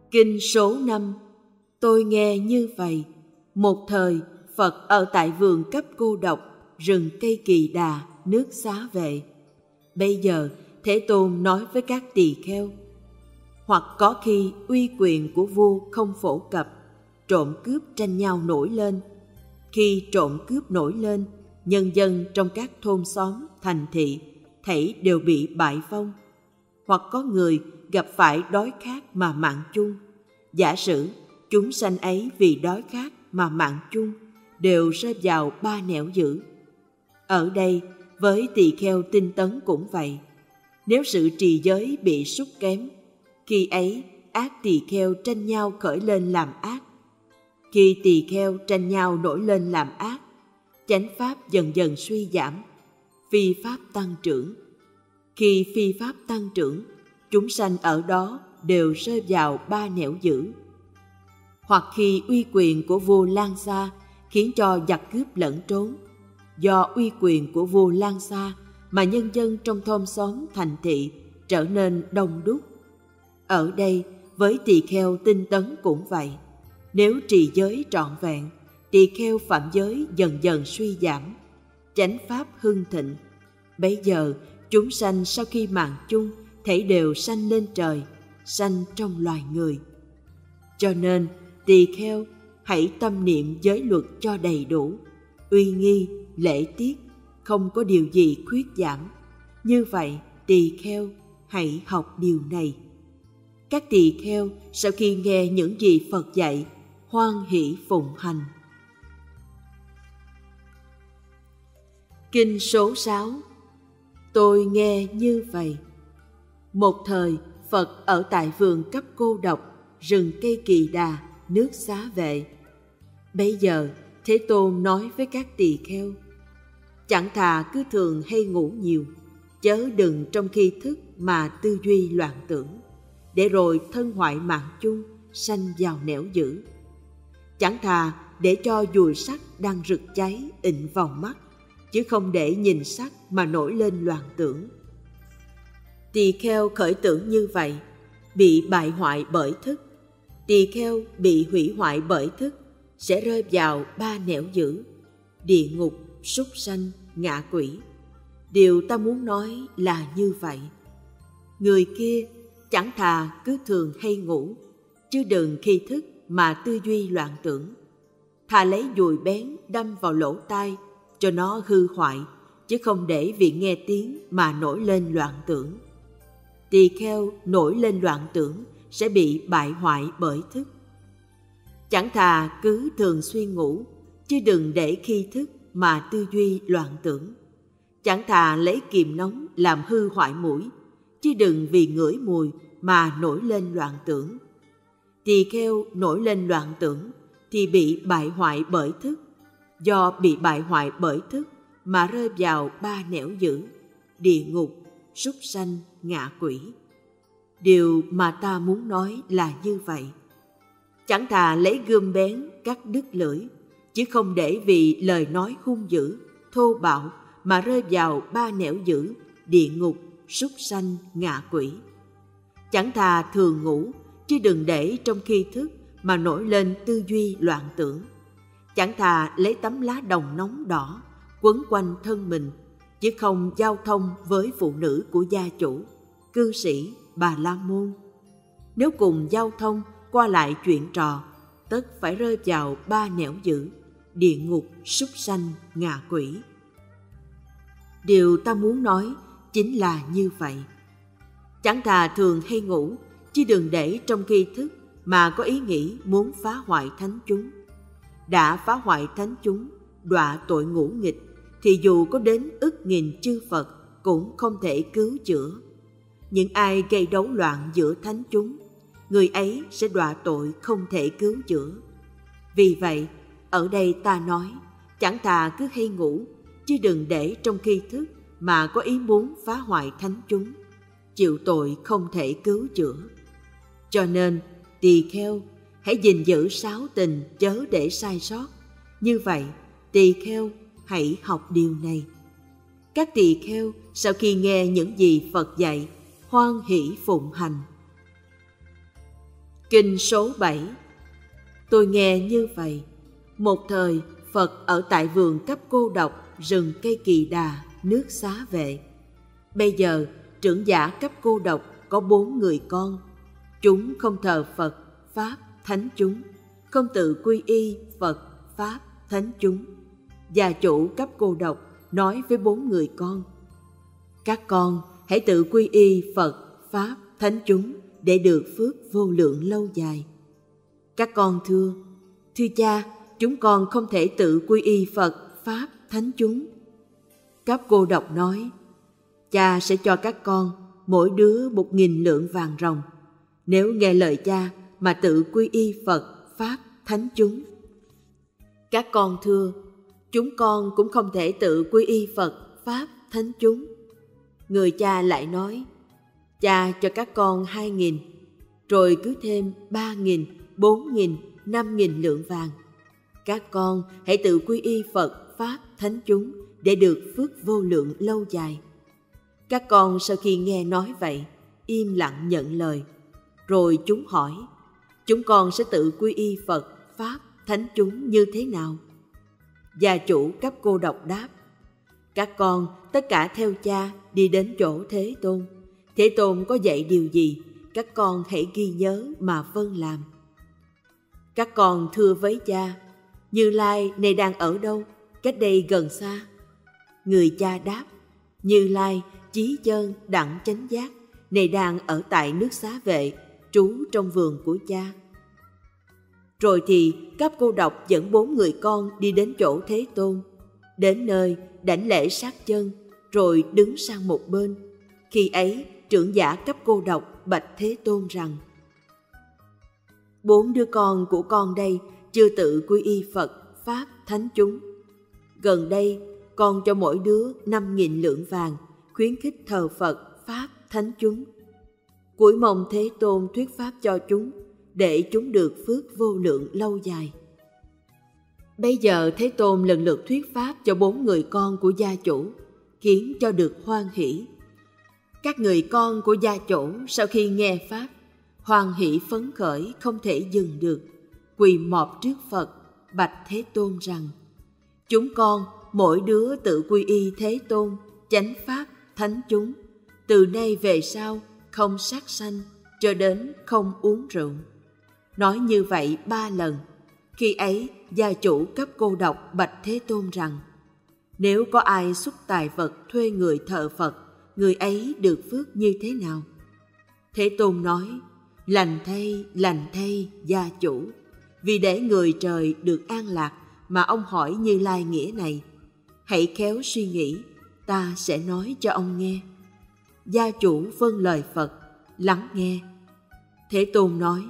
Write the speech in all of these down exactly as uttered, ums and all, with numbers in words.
Kinh số năm. Tôi nghe như vậy. Một thời, Phật ở tại vườn cấp cô độc, rừng cây Kỳ Đà, nước Xá Vệ. Bây giờ, Thế Tôn nói với các tỳ kheo: hoặc có khi uy quyền của vua không phổ cập, trộm cướp tranh nhau nổi lên. Khi trộm cướp nổi lên, nhân dân trong các thôn xóm, thành thị, thảy đều bị bại vong. Hoặc có người gặp phải đói khát mà mạng chung. Giả sử chúng sanh ấy vì đói khát mà mạng chung, đều rơi vào ba nẻo dữ. Ở đây, với tỳ kheo tinh tấn cũng vậy. Nếu sự trì giới bị sút kém, khi ấy ác tỳ kheo tranh nhau khởi lên làm ác. Khi tỳ kheo tranh nhau nổi lên làm ác, chánh pháp dần dần suy giảm, phi pháp tăng trưởng. Khi phi pháp tăng trưởng, chúng sanh ở đó đều rơi vào ba nẻo dữ. Hoặc khi uy quyền của vua lan xa, khiến cho giặc cướp lẫn trốn. Do uy quyền của vua lan xa mà nhân dân trong thôn xóm thành thị trở nên đông đúc. Ở đây, với tỳ kheo tinh tấn cũng vậy. Nếu trì giới trọn vẹn, tỳ kheo phạm giới dần dần suy giảm, chánh pháp hưng thịnh. Bấy giờ, chúng sanh sau khi mạng chung, thảy đều sanh lên trời, sanh trong loài người. Cho nên, tỳ kheo hãy tâm niệm giới luật cho đầy đủ, uy nghi, lễ tiết, không có điều gì khuyết giảm. Như vậy, tỳ kheo hãy học điều này. Các tỳ kheo sau khi nghe những gì Phật dạy, hoan hỷ phụng hành. Kinh số sáu. Tôi nghe như vậy. Một thời, Phật ở tại vườn cấp cô độc, rừng cây Kỳ Đà, nước Xá Vệ. Bây giờ, Thế Tôn nói với các tỳ kheo: chẳng thà cứ thường hay ngủ nhiều, chớ đừng trong khi thức mà tư duy loạn tưởng, để rồi thân hoại mạng chung, sanh vào nẻo dữ. Chẳng thà để cho dùi sắt đang rực cháy ịnh vào mắt, chứ không để nhìn sắc mà nổi lên loạn tưởng. Tỳ kheo khởi tưởng như vậy, bị bại hoại bởi thức. Tỳ kheo bị hủy hoại bởi thức, sẽ rơi vào ba nẻo dữ: địa ngục, súc sanh, ngạ quỷ. Điều ta muốn nói là như vậy. Người kia chẳng thà cứ thường hay ngủ, chứ đừng khi thức mà tư duy loạn tưởng. Thà lấy dùi bén đâm vào lỗ tai cho nó hư hoại, chứ không để vì nghe tiếng mà nổi lên loạn tưởng. Tỳ kheo nổi lên loạn tưởng sẽ bị bại hoại bởi thức. Chẳng thà cứ thường xuyên ngủ, chứ đừng để khi thức mà tư duy loạn tưởng. Chẳng thà lấy kiềm nóng làm hư hoại mũi, chứ đừng vì ngửi mùi mà nổi lên loạn tưởng. Tỳ kheo nổi lên loạn tưởng thì bị bại hoại bởi thức. Do bị bại hoại bởi thức mà rơi vào ba nẻo dữ: địa ngục, súc sanh, ngạ quỷ. Điều mà ta muốn nói là như vậy. Chẳng thà lấy gươm bén cắt đứt lưỡi, chứ không để vì lời nói hung dữ, thô bạo mà rơi vào ba nẻo dữ: địa ngục, súc sanh, ngạ quỷ. Chẳng thà thường ngủ, chứ đừng để trong khi thức mà nổi lên tư duy loạn tưởng. Chẳng thà lấy tấm lá đồng nóng đỏ quấn quanh thân mình, chứ không giao thông với phụ nữ của gia chủ, cư sĩ, bà la môn. Nếu cùng giao thông qua lại chuyện trò, tất phải rơi vào ba nẻo dữ: địa ngục, súc sanh, ngạ quỷ. Điều ta muốn nói chính là như vậy. Chẳng thà thường hay ngủ, chứ đừng để trong khi thức mà có ý nghĩ muốn phá hoại thánh chúng. Đã phá hoại thánh chúng, đọa tội ngũ nghịch, thì dù có đến ức nghìn chư Phật cũng không thể cứu chữa. Những ai gây đấu loạn giữa thánh chúng, người ấy sẽ đọa tội không thể cứu chữa. Vì vậy, ở đây ta nói, chẳng thà cứ hay ngủ, chứ đừng để trong khi thức mà có ý muốn phá hoại thánh chúng, chịu tội không thể cứu chữa. Cho nên, tỳ kheo hãy gìn giữ sáu tình chớ để sai sót. Như vậy, tỳ kheo hãy học điều này. Các tỳ kheo sau khi nghe những gì Phật dạy, hoan hỷ phụng hành. Kinh số bảy. Tôi nghe như vậy. Một thời, Phật ở tại vườn cấp cô độc, rừng cây Kỳ Đà, nước Xá Vệ. Bây giờ, trưởng giả cấp cô độc có bốn người con. Chúng không thờ Phật, Pháp, Thánh chúng, không tự quy y Phật, Pháp, Thánh chúng. Gia chủ cấp cô độc nói với bốn người con: các con hãy tự quy y Phật, Pháp, Thánh chúng để được phước vô lượng lâu dài. Các con thưa: thưa cha, chúng con không thể tự quy y Phật, Pháp, Thánh chúng. Cấp cô độc nói: cha sẽ cho các con mỗi đứa một nghìn lượng vàng ròng, nếu nghe lời cha mà tự quy y Phật, Pháp, Thánh chúng. Các con thưa: chúng con cũng không thể tự quy y Phật, Pháp, Thánh chúng. Người cha lại nói: cha cho các con hai nghìn, rồi cứ thêm ba nghìn, bốn nghìn, năm nghìn lượng vàng. Các con hãy tự quy y Phật, Pháp, Thánh chúng để được phước vô lượng lâu dài. Các con sau khi nghe nói vậy, im lặng nhận lời. Rồi chúng hỏi: chúng con sẽ tự quy y Phật, Pháp, Thánh chúng như thế nào? Gia chủ cấp cô độc đáp: các con tất cả theo cha đi đến chỗ Thế Tôn. Thế Tôn có dạy điều gì, các con hãy ghi nhớ mà vâng làm. Các con thưa với cha: Như Lai này đang ở đâu, cách đây gần xa? Người cha đáp: Như Lai chí chân đẳng chánh giác này đang ở tại nước Xá Vệ, trú trong vườn của cha. Rồi thì các cô độc dẫn bốn người con đi đến chỗ Thế Tôn. Đến nơi đảnh lễ sát chân, rồi đứng sang một bên. Khi ấy trưởng giả cấp cô độc bạch Thế Tôn rằng: bốn đứa con của con đây chưa tự quy y Phật, Pháp, Thánh chúng. Gần đây con cho mỗi đứa năm nghìn lượng vàng, khuyến khích thờ Phật, Pháp, Thánh chúng. Cuối mong Thế Tôn thuyết pháp cho chúng, để chúng được phước vô lượng lâu dài. Bây giờ Thế Tôn lần lượt thuyết pháp cho bốn người con của gia chủ, khiến cho được hoan hỷ. Các người con của gia chủ sau khi nghe pháp, hoan hỷ phấn khởi không thể dừng được, quỳ mọp trước Phật, bạch Thế Tôn rằng: chúng con mỗi đứa tự quy y Thế Tôn, chánh pháp, thánh chúng, từ nay về sau không sát sanh, cho đến không uống rượu. Nói như vậy ba lần. Khi ấy gia chủ cấp cô độc bạch Thế Tôn rằng: nếu có ai xuất tài vật thuê người thờ Phật, người ấy được phước như thế nào? Thế Tôn nói: lành thay, lành thay gia chủ, vì để người trời được an lạc mà ông hỏi Như Lai nghĩa này. Hãy khéo suy nghĩ, ta sẽ nói cho ông nghe. Gia chủ vâng lời Phật, lắng nghe. Thế Tôn nói: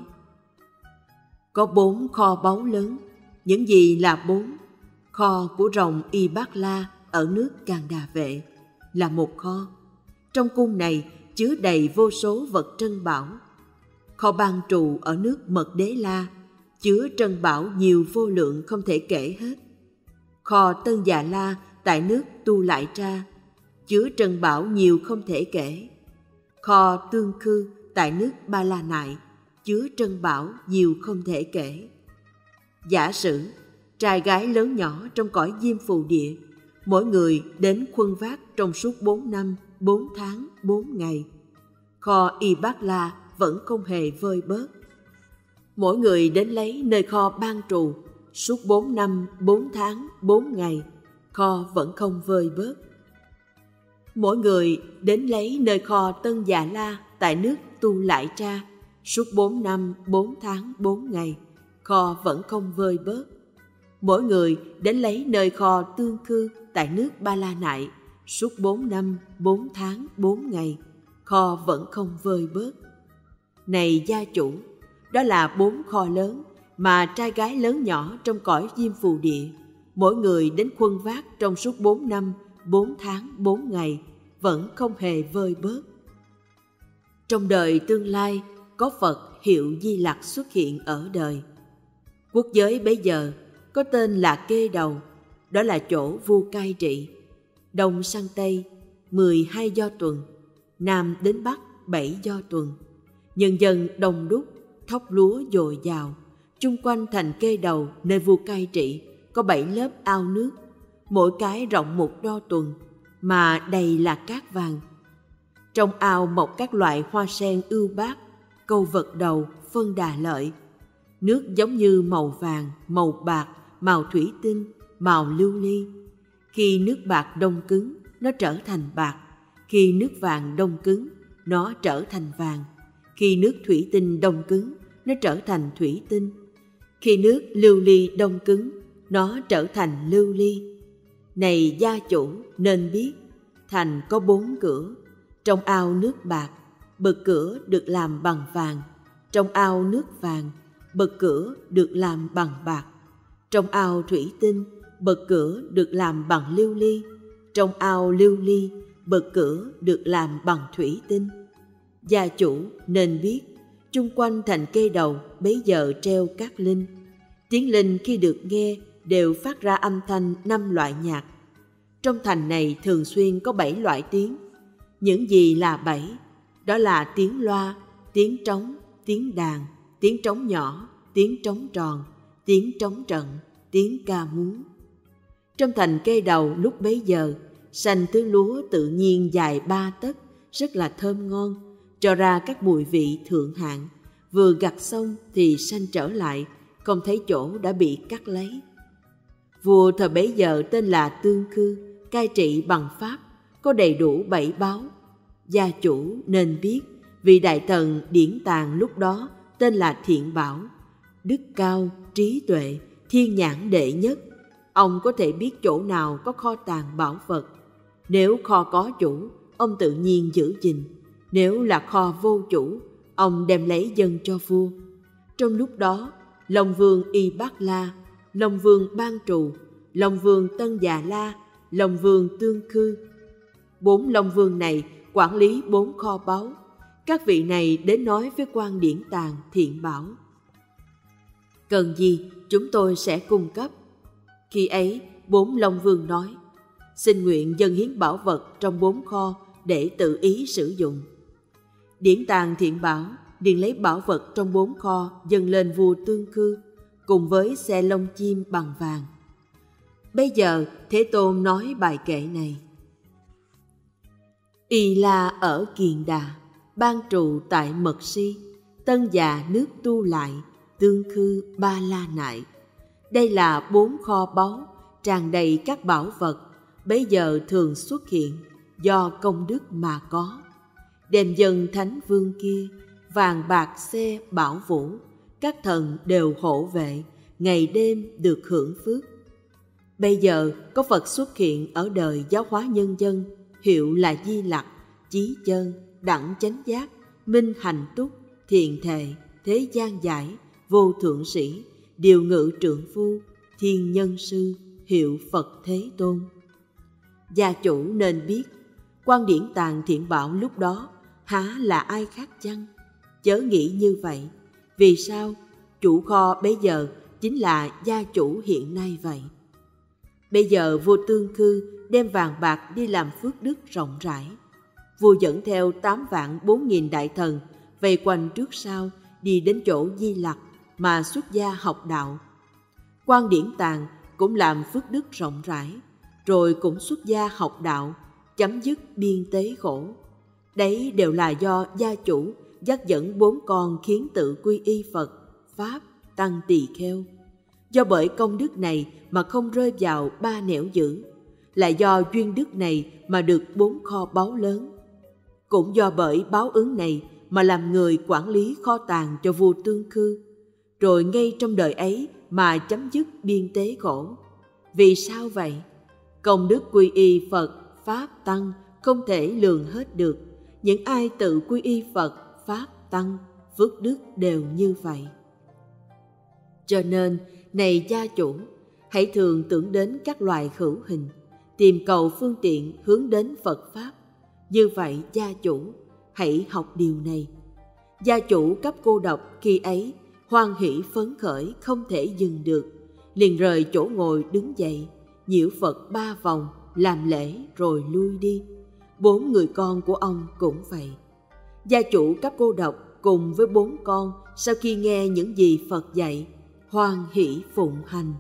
có bốn kho báu lớn. Những gì là bốn? Kho của rồng Y Bát La ở nước Càn Đà Vệ là một kho. Trong cung này chứa đầy vô số vật trân bảo. Kho Ban Trù ở nước Mật Đế La chứa trân bảo nhiều vô lượng không thể kể hết. Kho Tân Già La tại nước Tu Lại Tra chứa trân bảo nhiều không thể kể. Kho Tương Khư tại nước Ba La Nại chứa trân bảo nhiều không thể kể. Giả sử trai gái lớn nhỏ trong cõi Diêm Phù Địa, mỗi người đến khuân vác trong suốt bốn năm, bốn tháng, bốn ngày, kho Y Bát La vẫn không hề vơi bớt. Mỗi người đến lấy nơi kho Ban Trù suốt bốn năm, bốn tháng, bốn ngày, kho vẫn không vơi bớt. Mỗi người đến lấy nơi kho Tân Già La tại nước Tu Lại Tra suốt bốn năm, bốn tháng, bốn ngày, kho vẫn không vơi bớt. Mỗi người đến lấy nơi kho Tương Khư tại nước Ba La Nại suốt bốn năm, bốn tháng, bốn ngày, kho vẫn không vơi bớt. Này gia chủ, đó là bốn kho lớn mà trai gái lớn nhỏ trong cõi Diêm Phù Địa, mỗi người đến khuân vác trong suốt bốn năm, bốn tháng, bốn ngày, vẫn không hề vơi bớt. Trong đời tương lai, có Phật hiệu Di Lặc xuất hiện ở đời. Quốc giới bấy giờ có tên là Kê Đầu, đó là chỗ vua cai trị. Đông sang Tây, mười hai do tuần, Nam đến Bắc, bảy do tuần. Nhân dân đông đúc, thóc lúa dồi dào. Chung quanh thành Kê Đầu, nơi vua cai trị, có bảy lớp ao nước, mỗi cái rộng một đo tuần, mà đầy là cát vàng. Trong ao mọc các loại hoa sen ưu bát, câu vật đầu, phân đà lợi. Nước giống như màu vàng, màu bạc, màu thủy tinh, màu lưu ly. Khi nước bạc đông cứng, nó trở thành bạc. Khi nước vàng đông cứng, nó trở thành vàng. Khi nước thủy tinh đông cứng, nó trở thành thủy tinh. Khi nước lưu ly đông cứng, nó trở thành lưu ly. Này gia chủ, nên biết, thành có bốn cửa. Trong ao nước bạc, bậc cửa được làm bằng vàng. Trong ao nước vàng, bậc cửa được làm bằng bạc. Trong ao thủy tinh, bậc cửa được làm bằng lưu ly. Trong ao lưu ly, bậc cửa được làm bằng thủy tinh. Gia chủ nên biết, chung quanh thành Kê Đầu bấy giờ treo các linh. Tiếng linh khi được nghe đều phát ra âm thanh năm loại nhạc. Trong thành này thường xuyên có bảy loại tiếng. Những gì là bảy? Đó là tiếng loa, tiếng trống, tiếng đàn, tiếng trống nhỏ, tiếng trống tròn, tiếng trống trận, tiếng ca múa. Trong thành Kê Đầu lúc bấy giờ, sanh thứ lúa tự nhiên dài ba tấc, rất là thơm ngon, cho ra các mùi vị thượng hạng. Vừa gặt xong thì sanh trở lại, không thấy chỗ đã bị cắt lấy. Vua thời bấy giờ tên là Tương Khư, cai trị bằng pháp, có đầy đủ bảy báo. Gia chủ nên biết, vị đại thần Điển Tàng lúc đó tên là Thiện Bảo, đức cao, trí tuệ, thiên nhãn đệ nhất. Ông có thể biết chỗ nào có kho tàng bảo vật. Nếu kho có chủ, ông tự nhiên giữ gìn. Nếu là kho vô chủ, ông đem lấy dâng cho vua. Trong lúc đó, Long Vương Y Bát La, Long Vương Ban Trù, Long Vương Tân Già La, Long Vương Tương Khư, bốn Long Vương này quản lý bốn kho báu. Các vị này đến nói với quan Điển Tàng Thiện Bảo: cần gì chúng tôi sẽ cung cấp. Khi ấy, bốn Long Vương nói: xin nguyện dâng hiến bảo vật trong bốn kho để tự ý sử dụng. Điển Tàng Thiện Bảo liền lấy bảo vật trong bốn kho dâng lên vua Tương Khư cùng với xe lông chim bằng vàng. Bây giờ Thế Tôn nói bài kệ này: Y La ở Kiền Đà, Ban Trù tại Mật Si, Tân Già nước tu lại, Tương Khư Ba La Nại. Đây là bốn kho báu tràn đầy các bảo vật, bấy giờ thường xuất hiện do công đức mà có. Đem dâng thánh vương kia, vàng bạc xe bảo vũ, các thần đều hộ vệ, ngày đêm được hưởng phước. Bây giờ có Phật xuất hiện ở đời giáo hóa nhân dân, hiệu là Di Lặc, Chí Chân, Đẳng Chánh Giác, Minh Hành Túc, Thiện Thệ, Thế Gian Giải, Vô Thượng Sĩ, Điều Ngự Trượng Phu, Thiên Nhân Sư, hiệu Phật Thế Tôn. Gia chủ nên biết, quan Điển Tàng Thiện Bảo lúc đó há là ai khác chăng? Chớ nghĩ như vậy. Vì sao? Chủ kho bấy giờ chính là gia chủ hiện nay vậy. Bây giờ vua Tương Khư đem vàng bạc đi làm phước đức rộng rãi. Vua dẫn theo tám vạn bốn nghìn đại thần vây quanh trước sau, đi đến chỗ Di Lặc mà xuất gia học đạo. Quan Điển Tàng cũng làm phước đức rộng rãi, rồi cũng xuất gia học đạo, chấm dứt biên tế khổ. Đấy đều là do gia chủ dắt dẫn bốn con khiến tự quy y Phật, Pháp, Tăng Tỳ Kheo. Do bởi công đức này mà không rơi vào ba nẻo dữ, lại do duyên đức này mà được bốn kho báu lớn. Cũng do bởi báo ứng này mà làm người quản lý kho tàng cho vua Tương Khư, rồi ngay trong đời ấy mà chấm dứt biên tế khổ. Vì sao vậy? Công đức quy y Phật, Pháp, Tăng không thể lường hết được. Những ai tự quy y Phật, Pháp, Tăng, phước đức đều như vậy. Cho nên, này gia chủ, hãy thường tưởng đến các loài hữu hình, tìm cầu phương tiện hướng đến Phật Pháp. Như vậy gia chủ, hãy học điều này. Gia chủ cấp cô độc khi ấy, hoan hỷ phấn khởi không thể dừng được, liền rời chỗ ngồi đứng dậy, nhiễu Phật ba vòng, làm lễ rồi lui đi. Bốn người con của ông cũng vậy. Gia chủ cấp cô độc cùng với bốn con sau khi nghe những gì Phật dạy, hoan hỷ phụng hành.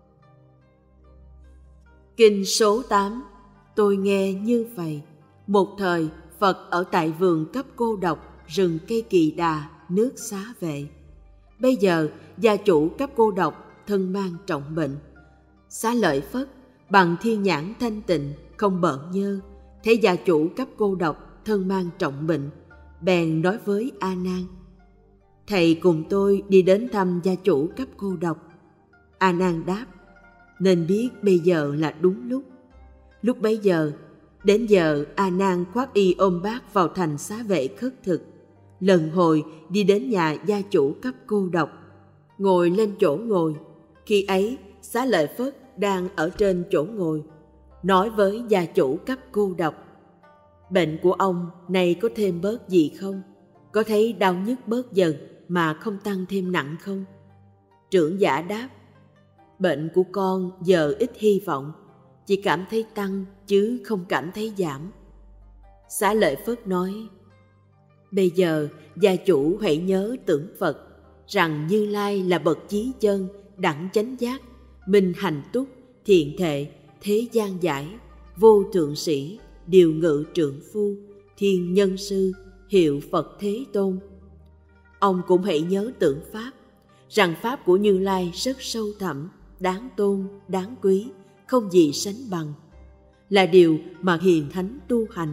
Kinh số tám. Tôi nghe như vậy. Một thời, Phật ở tại vườn cấp cô độc, rừng cây Kỳ Đà, nước Xá Vệ. Bây giờ, gia chủ cấp cô độc, thân mang trọng bệnh. Xá Lợi Phất, bằng thiên nhãn thanh tịnh, không bợn nhơ, thấy gia chủ cấp cô độc, thân mang trọng bệnh, bèn nói với A Nan: Thầy cùng tôi đi đến thăm gia chủ cấp cô độc. A Nan đáp: Nên biết bây giờ là đúng lúc. Lúc bấy giờ, đến giờ A Nan khoác y ôm bát vào thành Xá Vệ khất thực, lần hồi đi đến nhà gia chủ cấp cô độc, ngồi lên chỗ ngồi. Khi ấy, Xá Lợi Phất đang ở trên chỗ ngồi, nói với gia chủ cấp cô độc: Bệnh của ông này có thêm bớt gì không? Có thấy đau nhức bớt dần mà không tăng thêm nặng không? Trưởng giả đáp: Bệnh của con giờ ít hy vọng, chỉ cảm thấy tăng chứ không cảm thấy giảm. Xá Lợi Phất nói: Bây giờ gia chủ hãy nhớ tưởng Phật, rằng Như Lai là bậc chí chân, đẳng chánh giác, minh hành túc, thiện thệ, thế gian giải, vô thượng sĩ, điều ngự trượng phu, thiên nhân sư, hiệu Phật Thế Tôn. Ông cũng hãy nhớ tưởng Pháp, rằng Pháp của Như Lai rất sâu thẳm, đáng tôn, đáng quý, không gì sánh bằng, là điều mà hiền thánh tu hành.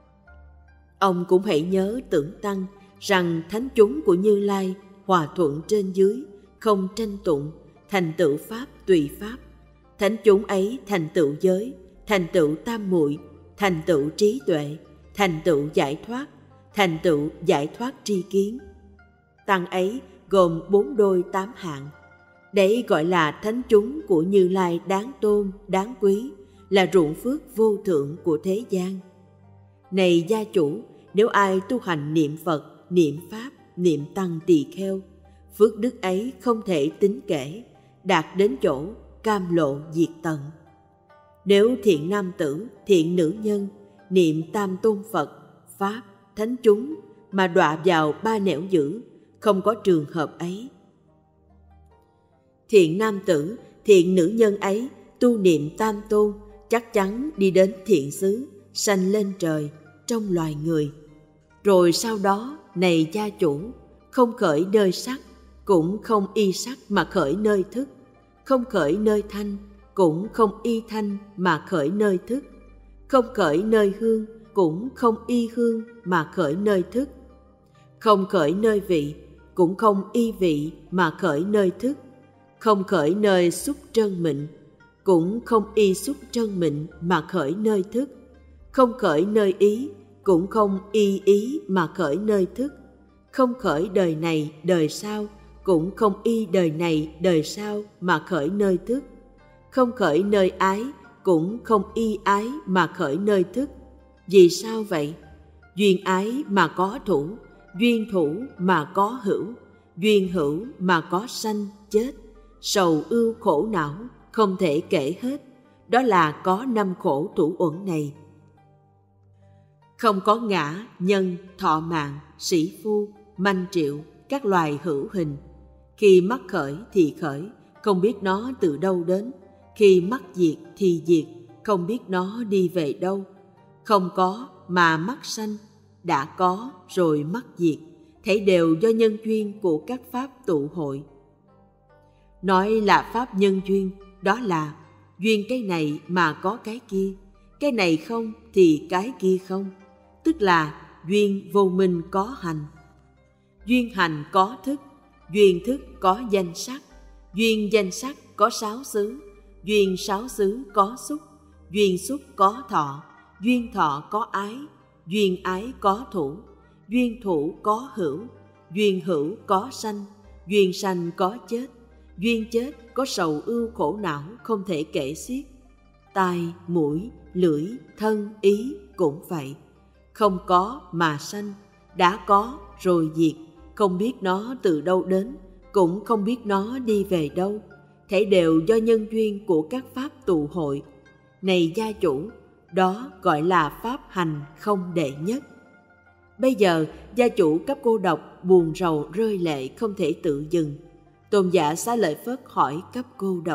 Ông cũng hãy nhớ tưởng Tăng, rằng thánh chúng của Như Lai hòa thuận trên dưới, không tranh tụng, thành tựu Pháp tùy Pháp. Thánh chúng ấy thành tựu giới, thành tựu tam muội, thành tựu trí tuệ, thành tựu giải thoát, thành tựu giải thoát tri kiến. Tăng ấy gồm bốn đôi tám hạng. Đấy gọi là thánh chúng của Như Lai đáng tôn, đáng quý, là ruộng phước vô thượng của thế gian. Này gia chủ, nếu ai tu hành niệm Phật, niệm Pháp, niệm Tăng tỳ kheo, phước đức ấy không thể tính kể, đạt đến chỗ cam lộ diệt tận. Nếu thiện nam tử, thiện nữ nhân, niệm tam tôn Phật, Pháp, thánh chúng mà đọa vào ba nẻo dữ, không có trường hợp ấy. Thiện nam tử, thiện nữ nhân ấy tu niệm tam tôn, chắc chắn đi đến thiện xứ, sanh lên trời, trong loài người. Rồi sau đó, này gia chủ, không khởi nơi sắc, cũng không y sắc mà khởi nơi thức, không khởi nơi thanh, cũng không y thanh mà khởi nơi thức, không khởi nơi hương, cũng không y hương mà khởi nơi thức, không khởi nơi vị, cũng không y vị mà khởi nơi thức, không khởi nơi xúc trân mịn, cũng không y xúc trân mịn mà khởi nơi thức, không khởi nơi ý, cũng không y ý mà khởi nơi thức, không khởi đời này đời sau, cũng không y đời này đời sau mà khởi nơi thức, không khởi nơi ái, cũng không y ái mà khởi nơi thức. Vì sao vậy? Duyên ái mà có thủ, duyên thủ mà có hữu, duyên hữu mà có sanh chết, sầu ưu khổ não không thể kể hết. Đó là có năm khổ thủ uẩn này. Không có ngã, nhân, thọ mạng, sĩ phu, manh triệu, các loài hữu hình. Khi mắc khởi thì khởi, không biết nó từ đâu đến. Khi mắc diệt thì diệt, không biết nó đi về đâu. Không có mà mắc sanh, đã có rồi mắc diệt, thấy đều do nhân duyên của các pháp tụ hội. Nói là pháp nhân duyên, đó là duyên cái này mà có cái kia, cái này không thì cái kia không, tức là duyên vô minh có hành. Duyên hành có thức, duyên thức có danh sắc, duyên danh sắc có sáu xứ, duyên sáu xứ có xúc, duyên xúc có thọ, duyên thọ có ái, duyên ái có thủ, duyên thủ có hữu, duyên hữu có sanh, duyên sanh có chết, duyên chết có sầu ưu khổ não không thể kể xiết. Tai, mũi, lưỡi, thân, ý cũng vậy. Không có mà sanh, đã có rồi diệt, không biết nó từ đâu đến, cũng không biết nó đi về đâu, thể đều do nhân duyên của các pháp tụ hội. Này gia chủ, đó gọi là pháp hành không đệ nhất. Bây giờ gia chủ cấp cô độc buồn rầu rơi lệ không thể tự dừng. Tôn giả Xá Lợi Phất hỏi cấp cô độc: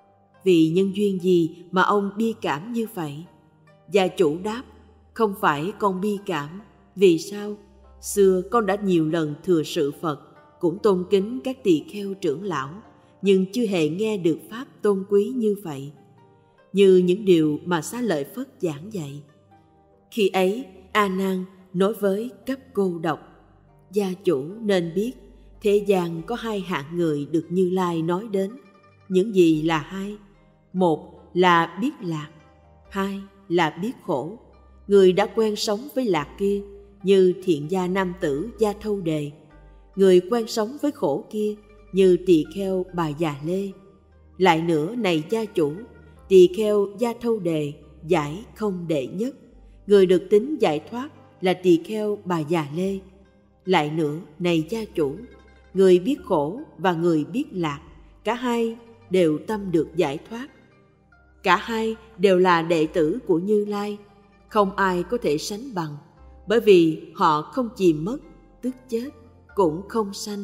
vì nhân duyên gì mà ông bi cảm như vậy? Gia chủ đáp: không phải con bi cảm. Vì sao? Xưa con đã nhiều lần thừa sự Phật, cũng tôn kính các tỳ kheo trưởng lão, nhưng chưa hề nghe được pháp tôn quý như vậy, như những điều mà Xá Lợi Phất giảng dạy. Khi ấy, A Nan nói với cấp cô độc: gia chủ nên biết, thế gian có hai hạng người được Như Lai nói đến. Những gì là hai? Một là biết lạc, hai là biết khổ. Người đã quen sống với lạc kia, như thiện gia nam tử Gia Thâu Đề. Người quen sống với khổ kia, như tỳ kheo Bà Già Lê. Lại nữa này gia chủ, tỳ kheo Gia Thâu Đề giải không đệ nhất. Người được tính giải thoát là tỳ kheo Bà Già Lê. Lại nữa này gia chủ, người biết khổ và người biết lạc, cả hai đều tâm được giải thoát. Cả hai đều là đệ tử của Như Lai, không ai có thể sánh bằng, bởi vì họ không chìm mất, tức chết, cũng không sanh.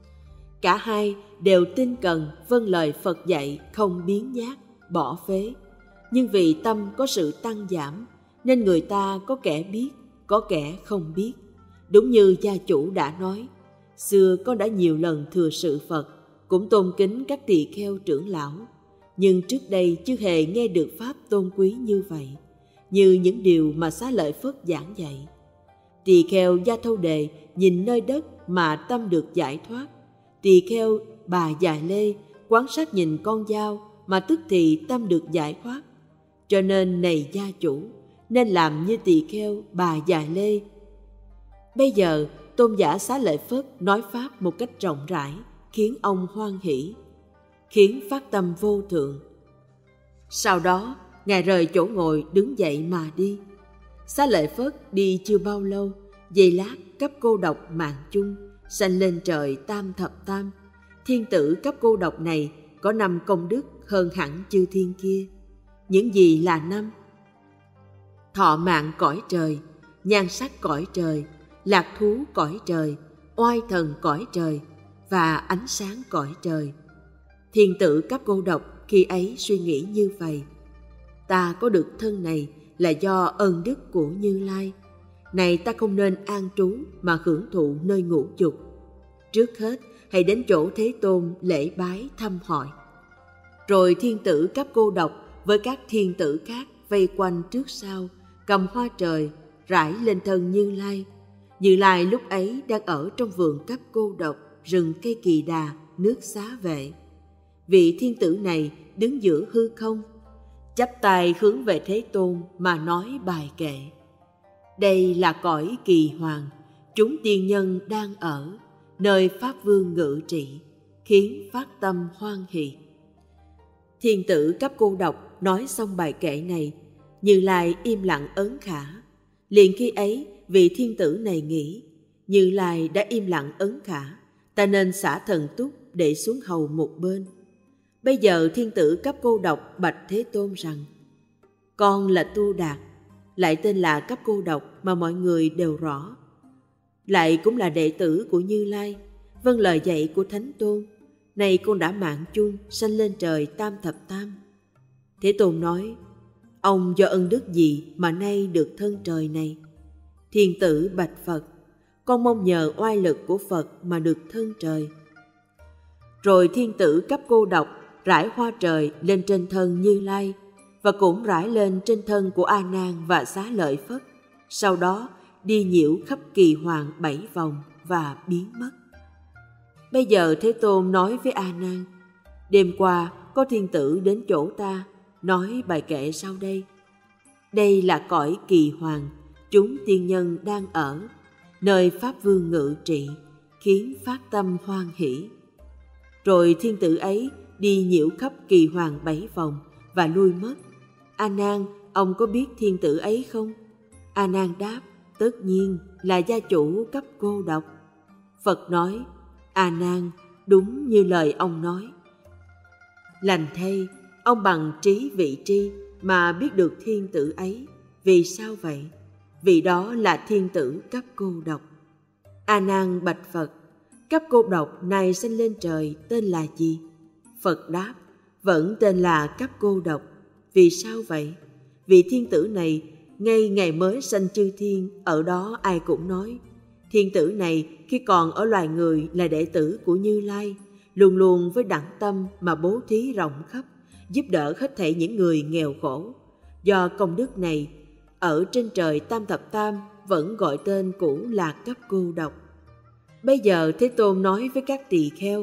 Cả hai đều tinh cần vâng lời Phật dạy, không biếng nhác, bỏ phế. Nhưng vì tâm có sự tăng giảm, nên người ta có kẻ biết, có kẻ không biết. Đúng như gia chủ đã nói, xưa con đã nhiều lần thừa sự Phật, cũng tôn kính các tỳ kheo trưởng lão, nhưng trước đây chưa hề nghe được pháp tôn quý như vậy, như những điều mà Xá Lợi Phất giảng dạy. Tỳ kheo Gia Thâu Đề nhìn nơi đất mà tâm được giải thoát. Tỳ kheo Bà Già Lê quan sát nhìn con dao mà tức thì tâm được giải thoát. Cho nên này gia chủ, nên làm như tỳ kheo Bà Già Lê. Bây giờ tôn giả Xá Lợi Phất nói pháp một cách rộng rãi, khiến ông hoan hỷ, khiến phát tâm vô thượng. Sau đó ngài rời chỗ ngồi đứng dậy mà đi. Xá Lợi Phất đi chưa bao lâu, giây lát cấp cô độc mạng chung, sanh lên trời tam thập tam. Thiên tử cấp cô độc này có năm công đức hơn hẳn chư thiên kia. Những gì là năm? Thọ mạng cõi trời, nhan sắc cõi trời, lạc thú cõi trời, oai thần cõi trời và ánh sáng cõi trời. Thiên tử cấp cô độc khi ấy suy nghĩ như vậy: ta có được thân này là do ân đức của Như Lai. Này ta không nên an trú mà hưởng thụ nơi ngũ dục. Trước hết hãy đến chỗ Thế Tôn lễ bái thăm hỏi. Rồi thiên tử cấp cô độc với các thiên tử khác vây quanh trước sau, cầm hoa trời rải lên thân Như Lai. Như Lai lúc ấy đang ở trong vườn cấp cô độc, rừng cây Kỳ Đà, nước Xá Vệ. Vị thiên tử này đứng giữa hư không, chắp tay hướng về Thế Tôn mà nói bài kệ: đây là cõi kỳ hoàng, chúng tiên nhân đang ở, nơi Pháp Vương ngự trị, khiến phát tâm hoan hỷ. Thiên tử cấp cô độc nói xong bài kệ này, Như Lai im lặng ấn khả. Liền khi ấy vị thiên tử này nghĩ: Như Lai đã im lặng ấn khả, ta nên xả thần túc để xuống hầu một bên. Bây giờ thiên tử cấp cô độc bạch Thế Tôn rằng: con là Tu Đạt, lại tên là cấp cô độc mà mọi người đều rõ, lại cũng là đệ tử của Như Lai, vâng lời dạy của Thánh Tôn. Này con đã mạng chung sanh lên trời tam thập tam. Thế Tôn nói: ông do ân đức gì mà nay được thân trời này? Thiên tử bạch Phật: con mong nhờ oai lực của Phật mà được thân trời. Rồi thiên tử cấp cô độc rải hoa trời lên trên thân Như Lai, và cũng rải lên trên thân của A Nan và Xá Lợi Phất. Sau đó đi nhiễu khắp kỳ hoàng bảy vòng và biến mất. Bây giờ Thế Tôn nói với A Nan: đêm qua có thiên tử đến chỗ ta, nói bài kệ sau đây: đây là cõi kỳ hoàng, chúng tiên nhân đang ở, nơi Pháp Vương ngự trị, khiến phát tâm hoan hỷ. Rồi thiên tử ấy đi nhiễu khắp kỳ hoàng bảy vòng và lui mất. A Nan, ông có biết thiên tử ấy không? A Nan đáp: tất nhiên là gia chủ cấp cô độc. Phật nói: A Nan, đúng như lời ông nói. Lành thay, ông bằng trí vị tri mà biết được thiên tử ấy. Vì sao vậy? vị đó là thiên tử cấp cô độc. A Nan bạch Phật: cấp cô độc này sanh lên trời tên là gì? Phật đáp: vẫn tên là cấp cô độc. Vì sao vậy? Vị thiên tử này ngay ngày mới sanh chư thiên, ở đó ai cũng nói thiên tử này khi còn ở loài người là đệ tử của Như Lai, luôn luôn với đẳng tâm mà bố thí rộng khắp, giúp đỡ hết thảy những người nghèo khổ. Do công đức này, ở trên trời Tam Thập Tam vẫn gọi tên cũ là cấp cô độc. Bây giờ Thế Tôn nói với các tỳ kheo: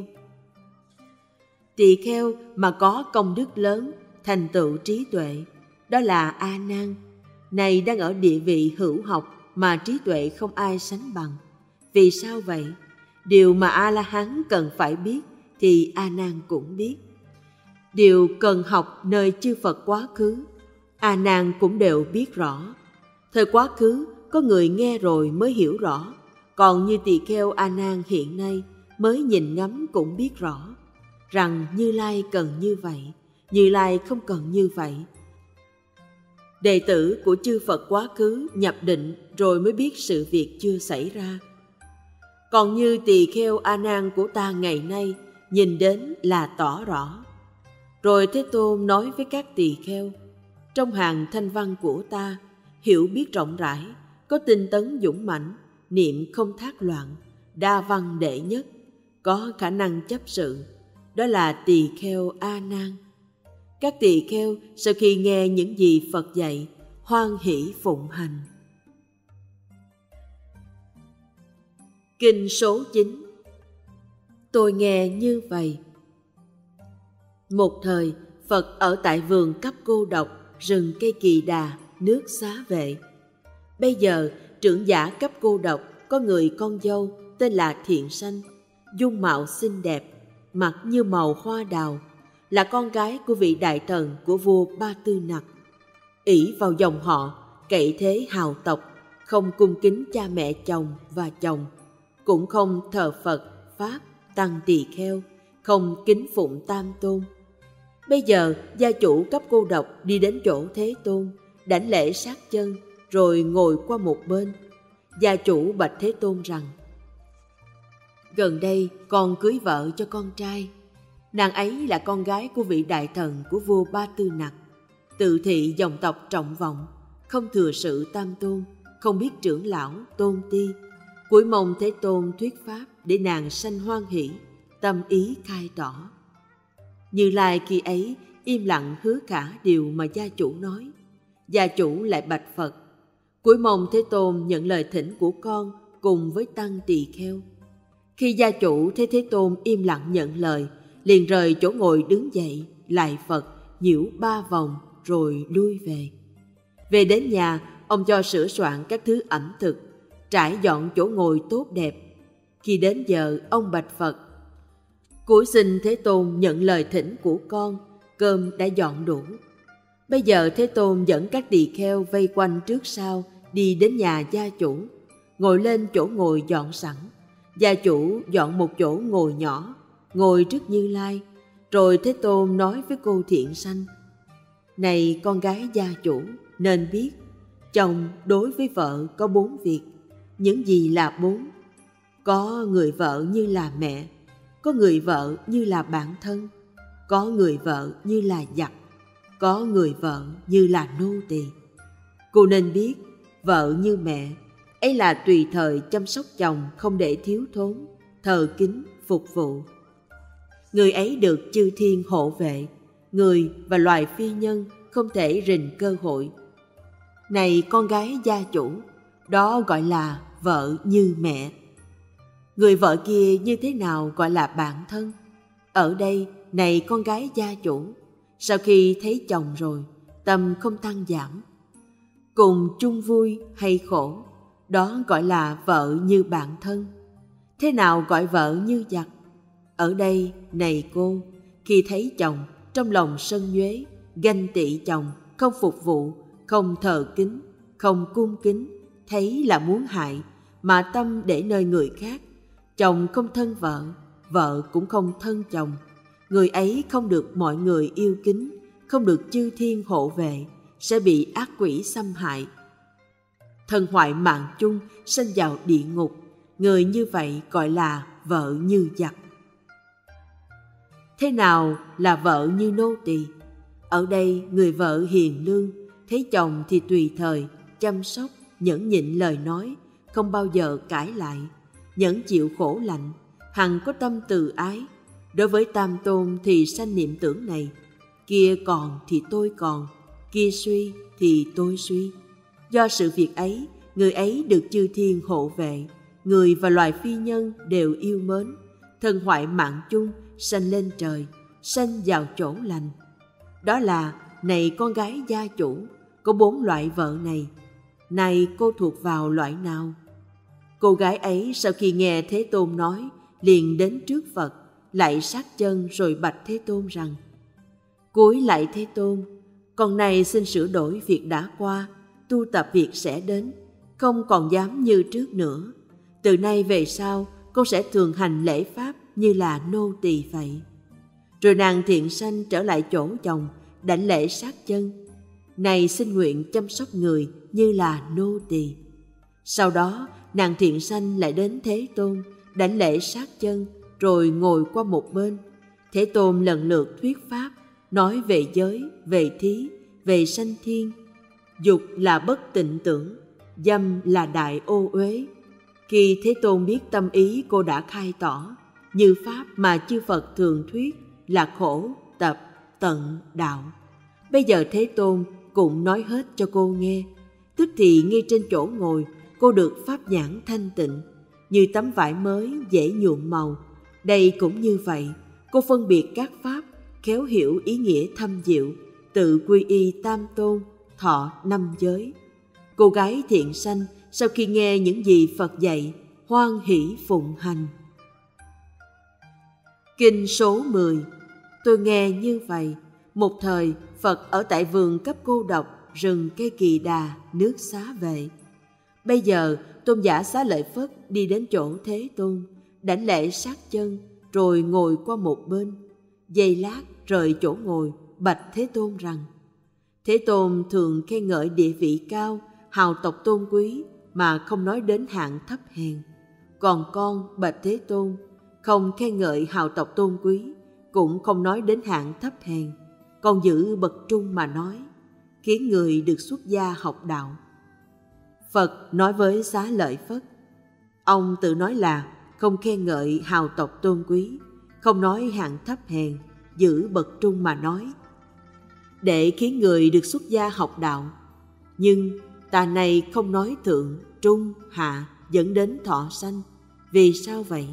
tỳ kheo mà có công đức lớn, thành tựu trí tuệ, đó là A Nan. Này đang ở địa vị hữu học mà trí tuệ không ai sánh bằng. Vì sao vậy? Điều mà A La Hán cần phải biết thì A Nan cũng biết. Điều cần học nơi chư Phật quá khứ, A Nan cũng đều biết rõ. Thời quá khứ có người nghe rồi mới hiểu rõ, còn như tỳ kheo A Nan hiện nay mới nhìn ngắm cũng biết rõ rằng Như Lai cần như vậy, Như Lai không cần như vậy. Đệ tử của chư Phật quá khứ nhập định rồi mới biết sự việc chưa xảy ra. Còn như tỳ kheo A Nan của ta ngày nay nhìn đến là tỏ rõ. Rồi Thế Tôn nói với các tỳ kheo: trong hàng thanh văn của ta, hiểu biết rộng rãi, có tinh tấn dũng mãnh, niệm không thác loạn, đa văn đệ nhất, có khả năng chấp sự, đó là tỳ kheo A Nan. Các tỳ kheo sau khi nghe những gì Phật dạy, hoan hỷ phụng hành. Kinh số chín. Tôi nghe như vậy. Một thời, Phật ở tại vườn cấp cô độc, rừng cây Kỳ Đà, nước Xá Vệ. Bây giờ, trưởng giả cấp cô độc có người con dâu tên là Thiện Sanh, dung mạo xinh đẹp, mặt như màu hoa đào, là con gái của vị đại thần của vua Ba Tư Nặc. ỷ vào dòng họ, cậy thế hào tộc, không cung kính cha mẹ chồng và chồng, cũng không thờ Phật, Pháp, Tăng tỳ kheo, không kính phụng Tam Tôn. Bây giờ gia chủ cấp cô độc đi đến chỗ Thế Tôn, đảnh lễ sát chân, rồi ngồi qua một bên. Gia chủ bạch Thế Tôn rằng: gần đây con cưới vợ cho con trai. Nàng ấy là con gái của vị đại thần của vua Ba Tư Nặc, tự thị dòng tộc trọng vọng, không thừa sự Tam Tôn, không biết trưởng lão tôn ti. Cuối mong Thế Tôn thuyết pháp để nàng sanh hoan hỷ, tâm ý khai tỏ. Như Lai khi ấy im lặng hứa cả điều mà gia chủ nói. Gia chủ lại bạch Phật: cuối mong Thế Tôn nhận lời thỉnh của con cùng với tăng tỳ kheo. Khi gia chủ thấy Thế Tôn im lặng nhận lời, liền rời chỗ ngồi đứng dậy, lại Phật, nhiễu ba vòng rồi lui về. Về đến nhà, ông cho sửa soạn các thứ ẩm thực, trải dọn chỗ ngồi tốt đẹp. Khi đến giờ, ông bạch Phật: cúi xin Thế Tôn nhận lời thỉnh của con, cơm đã dọn đủ. Bây giờ Thế Tôn dẫn các tỳ kheo vây quanh trước sau, đi đến nhà gia chủ, ngồi lên chỗ ngồi dọn sẵn. Gia chủ dọn một chỗ ngồi nhỏ, ngồi trước Như Lai. Rồi Thế Tôn nói với cô Thiện Sanh: này con gái gia chủ, nên biết chồng đối với vợ có bốn việc. Những gì là bốn? Có người vợ như là mẹ, có người vợ như là bạn thân, có người vợ như là giặc, có người vợ như là nô tỳ. Cô nên biết, vợ như mẹ, ấy là tùy thời chăm sóc chồng không để thiếu thốn, thờ kính, phục vụ. Người ấy được chư thiên hộ vệ, người và loài phi nhân không thể rình cơ hội. Này con gái gia chủ, đó gọi là vợ như mẹ. Người vợ kia như thế nào gọi là bạn thân? Ở đây, này con gái gia chủ, sau khi thấy chồng rồi, tâm không tăng giảm. Cùng chung vui hay khổ, đó gọi là vợ như bạn thân. Thế nào gọi vợ như giặc? Ở đây, này cô, khi thấy chồng, trong lòng sân nhuế, ganh tị chồng, không phục vụ, không thờ kính, không cung kính, thấy là muốn hại, mà tâm để nơi người khác. Chồng không thân vợ, vợ cũng không thân chồng. Người ấy không được mọi người yêu kính, không được chư thiên hộ vệ, sẽ bị ác quỷ xâm hại. Thân hoại mạng chung, sanh vào địa ngục. Người như vậy gọi là vợ như giặc. Thế nào là vợ như nô tỳ? Ở đây người vợ hiền lương, thấy chồng thì tùy thời, chăm sóc, nhẫn nhịn lời nói, không bao giờ cãi lại, nhẫn chịu khổ lạnh, hằng có tâm từ ái. Đối với tam tôn thì sanh niệm tưởng này: kia còn thì tôi còn, kia suy thì tôi suy. Do sự việc ấy, người ấy được chư thiên hộ vệ, người và loài phi nhân đều yêu mến. Thân hoại mạng chung, sanh lên trời, sanh vào chỗ lành. Đó là: này con gái gia chủ, có bốn loại vợ này, này cô thuộc vào loại nào? Cô gái ấy sau khi nghe Thế Tôn nói, liền đến trước Phật, lạy sát chân rồi bạch Thế Tôn rằng: cúi lạy Thế Tôn, con này xin sửa đổi việc đã qua, tu tập việc sẽ đến, không còn dám như trước nữa. Từ nay về sau, con sẽ thường hành lễ pháp như là nô tỳ vậy. Rồi nàng thiện sanh trở lại chỗ chồng, đảnh lễ sát chân: này xin nguyện chăm sóc người như là nô tỳ. Sau đó nàng thiện sanh lại đến Thế Tôn, đảnh lễ sát chân, rồi ngồi qua một bên. Thế Tôn lần lượt thuyết pháp, nói về giới, về thí, về sanh thiên. Dục là bất tịnh tưởng, dâm là đại ô uế. Khi Thế Tôn biết tâm ý cô đã khai tỏ, như pháp mà chư Phật thường thuyết là khổ, tập, tận, đạo. Bây giờ Thế Tôn cũng nói hết cho cô nghe. Tức thì ngay trên chỗ ngồi, cô được pháp nhãn thanh tịnh, như tấm vải mới dễ nhuộm màu. Đây cũng như vậy, cô phân biệt các pháp, khéo hiểu ý nghĩa thâm diệu, tự quy y tam tôn, thọ năm giới. Cô gái thiện sanh sau khi nghe những gì Phật dạy, hoan hỷ phụng hành. Kinh số mười. Tôi nghe như vậy, một thời Phật ở tại vườn cấp cô độc, rừng cây Kỳ Đà, nước Xá Vệ. Bây giờ tôn giả Xá Lợi Phất đi đến chỗ Thế Tôn, đảnh lễ sát chân, rồi ngồi qua một bên. Giây lát rời chỗ ngồi, bạch Thế Tôn rằng: Thế Tôn thường khen ngợi địa vị cao, hào tộc tôn quý, mà không nói đến hạng thấp hèn. Còn con, bạch Thế Tôn, không khen ngợi hào tộc tôn quý, cũng không nói đến hạng thấp hèn, còn giữ bậc trung mà nói, khiến người được xuất gia học đạo. Phật nói với Xá Lợi Phất: ông tự nói là không khen ngợi hào tộc tôn quý, không nói hạng thấp hèn, giữ bậc trung mà nói, để khiến người được xuất gia học đạo. Nhưng ta này không nói thượng, trung, hạ, dẫn đến thọ sanh. Vì sao vậy?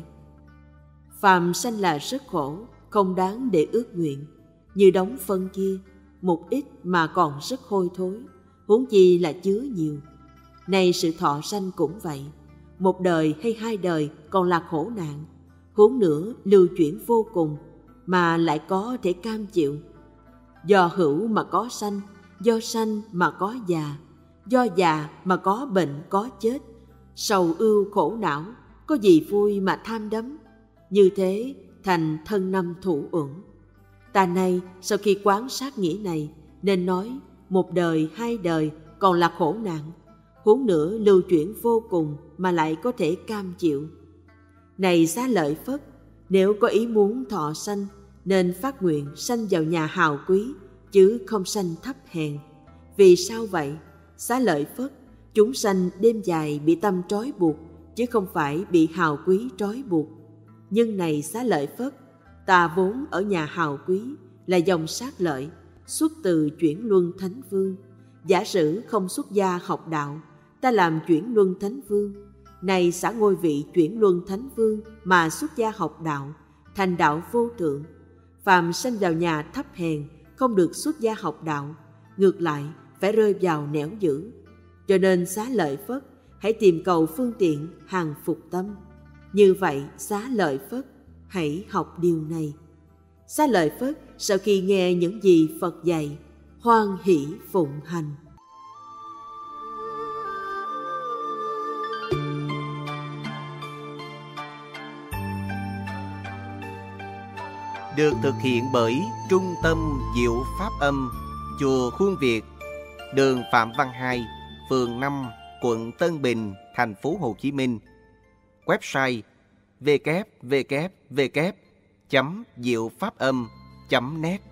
Phàm sanh là rất khổ, không đáng để ước nguyện. Như đống phân kia, một ít mà còn rất hôi thối, huống chi là chứa nhiều. Này sự thọ sanh cũng vậy, một đời hay hai đời còn là khổ nạn, huống nữa lưu chuyển vô cùng mà lại có thể cam chịu. Do hữu mà có sanh, do sanh mà có già, do già mà có bệnh có chết. Sầu ưu khổ não, có gì vui mà tham đắm. Như thế thành thân năm thủ uẩn. Ta nay sau khi quán sát nghĩa này, nên nói một đời hai đời còn là khổ nạn, huống nữa lưu chuyển vô cùng mà lại có thể cam chịu. Này Xá Lợi Phất, nếu có ý muốn thọ sanh, nên phát nguyện sanh vào nhà hào quý, chứ không sanh thấp hèn. Vì sao vậy? Xá Lợi Phất, chúng sanh đêm dài bị tâm trói buộc, chứ không phải bị hào quý trói buộc. Nhưng này Xá Lợi Phất, ta vốn ở nhà hào quý, là dòng Sát Lợi, xuất từ chuyển luân thánh vương. Giả sử không xuất gia học đạo, ta làm chuyển luân thánh vương. Này xả ngôi vị chuyển luân thánh vương mà xuất gia học đạo, thành đạo vô thượng. Phàm sanh vào nhà thấp hèn, không được xuất gia học đạo, ngược lại phải rơi vào nẻo dữ. Cho nên Xá Lợi Phất, hãy tìm cầu phương tiện hàng phục tâm. Như vậy Xá Lợi Phất, hãy học điều này. Xá Lợi Phất sau khi nghe những gì Phật dạy, hoan hỷ phụng hành. Được thực hiện bởi Trung tâm Diệu Pháp Âm, chùa Khuôn Việt, đường Phạm Văn Hai, phường năm, quận Tân Bình, thành phố Hồ Chí Minh. Website w w w chấm diệu pháp âm chấm net.